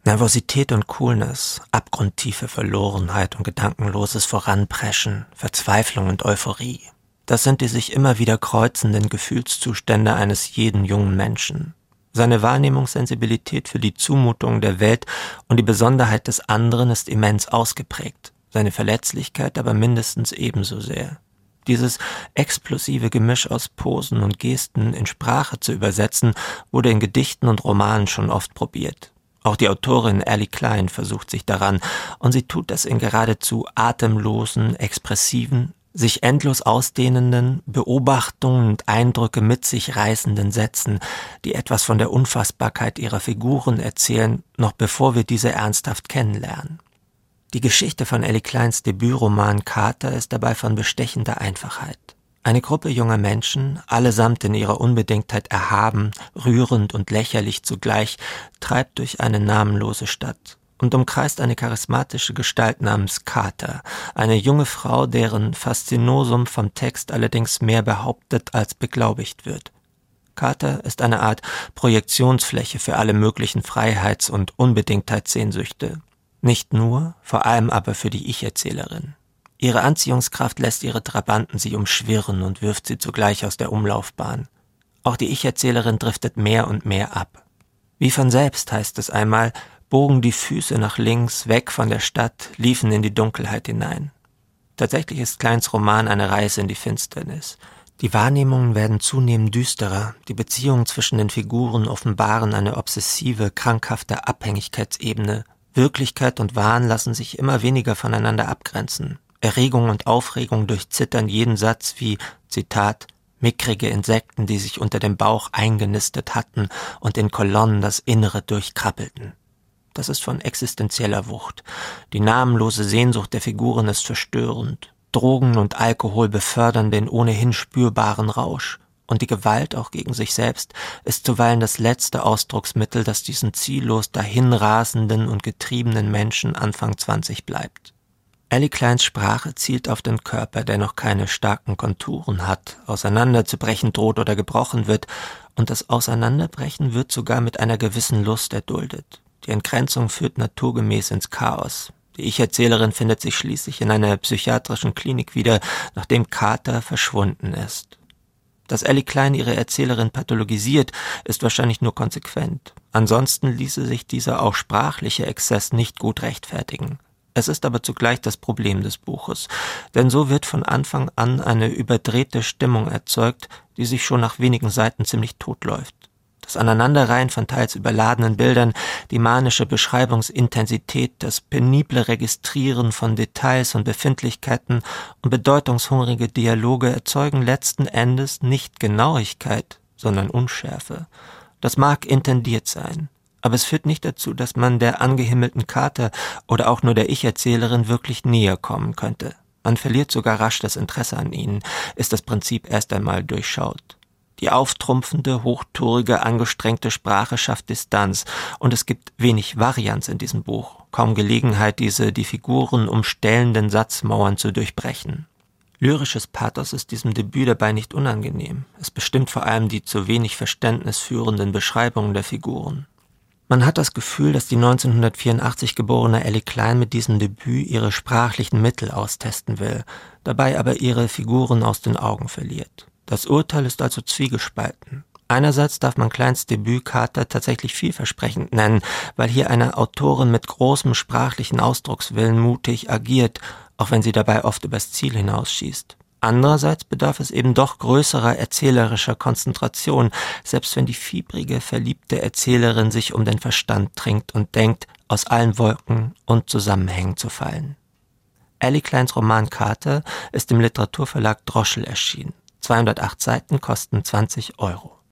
Nervosität und Coolness, abgrundtiefe Verlorenheit und gedankenloses Voranpreschen, Verzweiflung und Euphorie. Das sind die sich immer wieder kreuzenden Gefühlszustände eines jeden jungen Menschen. Seine Wahrnehmungssensibilität für die Zumutungen der Welt und die Besonderheit des anderen ist immens ausgeprägt, seine Verletzlichkeit aber mindestens ebenso sehr. Dieses explosive Gemisch aus Posen und Gesten in Sprache zu übersetzen, wurde in Gedichten und Romanen schon oft probiert. Auch die Autorin Allie Klein versucht sich daran, und sie tut das in geradezu atemlosen, expressiven, sich endlos ausdehnenden, Beobachtungen und Eindrücke mit sich reißenden Sätzen, die etwas von der Unfassbarkeit ihrer Figuren erzählen, noch bevor wir diese ernsthaft kennenlernen. Die Geschichte von Allie Kleins Debütroman Kater ist dabei von bestechender Einfachheit. Eine Gruppe junger Menschen, allesamt in ihrer Unbedingtheit erhaben, rührend und lächerlich zugleich, treibt durch eine namenlose Stadt und umkreist eine charismatische Gestalt namens Kater, eine junge Frau, deren Faszinosum vom Text allerdings mehr behauptet als beglaubigt wird. Kater ist eine Art Projektionsfläche für alle möglichen Freiheits- und Unbedingtheitssehnsüchte. Nicht nur, vor allem aber für die Ich-Erzählerin. Ihre Anziehungskraft lässt ihre Trabanten sie umschwirren und wirft sie zugleich aus der Umlaufbahn. Auch die Ich-Erzählerin driftet mehr und mehr ab. Wie von selbst, heißt es einmal, bogen die Füße nach links, weg von der Stadt, liefen in die Dunkelheit hinein. Tatsächlich ist Kleins Roman eine Reise in die Finsternis. Die Wahrnehmungen werden zunehmend düsterer, die Beziehungen zwischen den Figuren offenbaren eine obsessive, krankhafte Abhängigkeitsebene. Wirklichkeit und Wahn lassen sich immer weniger voneinander abgrenzen. Erregung und Aufregung durchzittern jeden Satz wie, Zitat, mickrige Insekten, die sich unter dem Bauch eingenistet hatten und in Kolonnen das Innere durchkrabbelten. Das ist von existenzieller Wucht. Die namenlose Sehnsucht der Figuren ist verstörend. Drogen und Alkohol befördern den ohnehin spürbaren Rausch. Und die Gewalt auch gegen sich selbst ist zuweilen das letzte Ausdrucksmittel, das diesen ziellos dahinrasenden und getriebenen Menschen Anfang 20 bleibt. Allie Kleins Sprache zielt auf den Körper, der noch keine starken Konturen hat, auseinanderzubrechen droht oder gebrochen wird, und das Auseinanderbrechen wird sogar mit einer gewissen Lust erduldet. Die Entgrenzung führt naturgemäß ins Chaos. Die Ich-Erzählerin findet sich schließlich in einer psychiatrischen Klinik wieder, nachdem Kater verschwunden ist. Dass Allie Klein ihre Erzählerin pathologisiert, ist wahrscheinlich nur konsequent. Ansonsten ließe sich dieser auch sprachliche Exzess nicht gut rechtfertigen. Es ist aber zugleich das Problem des Buches, denn so wird von Anfang an eine überdrehte Stimmung erzeugt, die sich schon nach wenigen Seiten ziemlich totläuft. Das Aneinanderreihen von teils überladenen Bildern, die manische Beschreibungsintensität, das penible Registrieren von Details und Befindlichkeiten und bedeutungshungrige Dialoge erzeugen letzten Endes nicht Genauigkeit, sondern Unschärfe. Das mag intendiert sein, aber es führt nicht dazu, dass man der angehimmelten Kater oder auch nur der Ich-Erzählerin wirklich näher kommen könnte. Man verliert sogar rasch das Interesse an ihnen, ist das Prinzip erst einmal durchschaut. Die auftrumpfende, hochtourige, angestrengte Sprache schafft Distanz und es gibt wenig Varianz in diesem Buch, kaum Gelegenheit, diese die Figuren umstellenden Satzmauern zu durchbrechen. Lyrisches Pathos ist diesem Debüt dabei nicht unangenehm. Es bestimmt vor allem die zu wenig verständnisführenden Beschreibungen der Figuren. Man hat das Gefühl, dass die 1984 geborene Allie Klein mit diesem Debüt ihre sprachlichen Mittel austesten will, dabei aber ihre Figuren aus den Augen verliert. Das Urteil ist also zwiegespalten. Einerseits darf man Kleins Debüt Kater tatsächlich vielversprechend nennen, weil hier eine Autorin mit großem sprachlichen Ausdruckswillen mutig agiert, auch wenn sie dabei oft übers Ziel hinausschießt. Andererseits bedarf es eben doch größerer erzählerischer Konzentration, selbst wenn die fiebrige, verliebte Erzählerin sich um den Verstand trinkt und denkt, aus allen Wolken und Zusammenhängen zu fallen. Allie Kleins Roman Kater ist im Literaturverlag Droschel erschienen. 208 Seiten kosten 20 €.